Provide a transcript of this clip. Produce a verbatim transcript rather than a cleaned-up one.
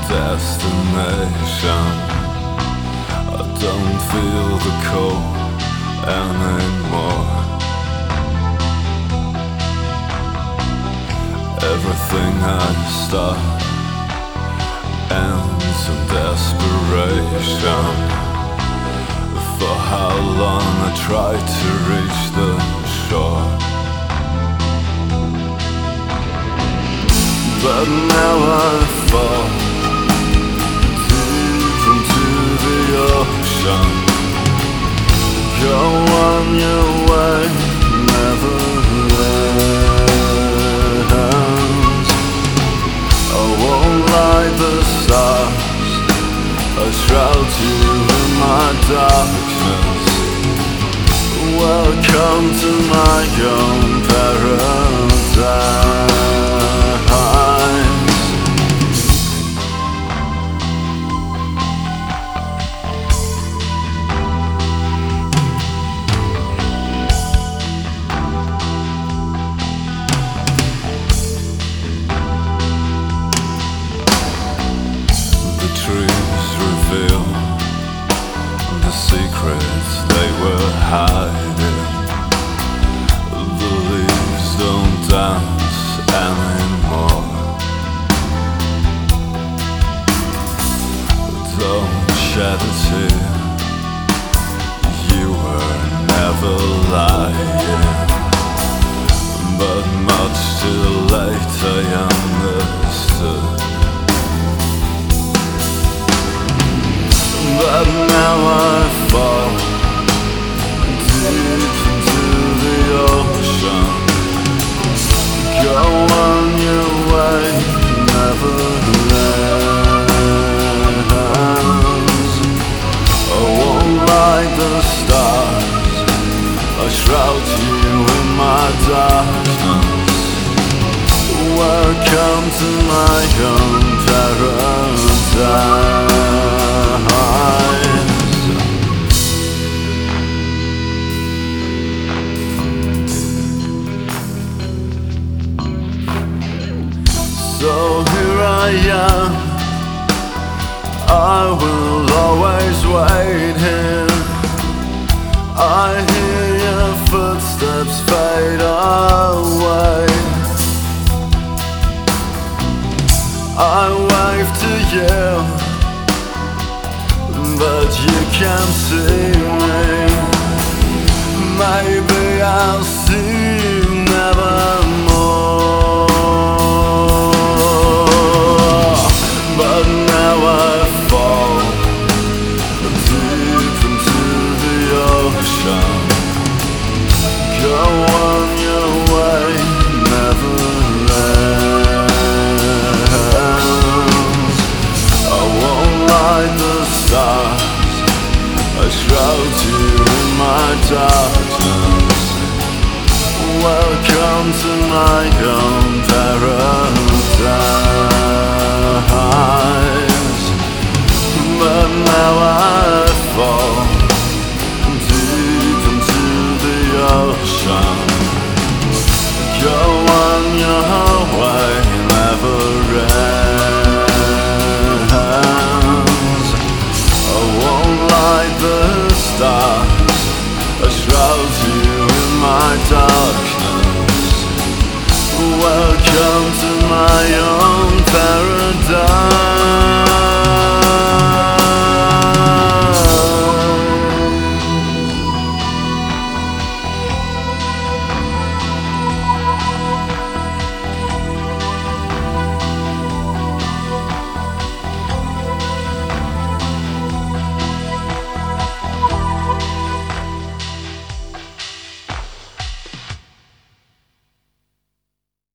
destination. I don't feel the cold anymore. Everything I start ends in desperation. For how long I tried to reach the shore, but now I fall deep into the ocean. Go on your way, never ends. I won't light the stars, I shroud you in my darkness. Welcome to my own paradise. Trees reveal the secrets they were hiding. The leaves don't dance anymore. Don't shed a tear, you were never lying. But much too late I understood. But now I fall deep into the ocean. Go on your way, never ends. I won't light the stars, I shroud you in my darkness. Welcome to my own paradise. So here I am, I will always wait here. I hear your footsteps fade away. I wave to you, but you can't see me. Maybe I'll see you nevermore. But now I fall deep into the ocean. Go on your way, never ends. I won't light the stars, I shroud you in my darkness. Welcome to my own paradise. But now I fall deep into the ocean. Go on your way, never ends. I won't light the stars, I shroud you in my darkness. Welcome to my own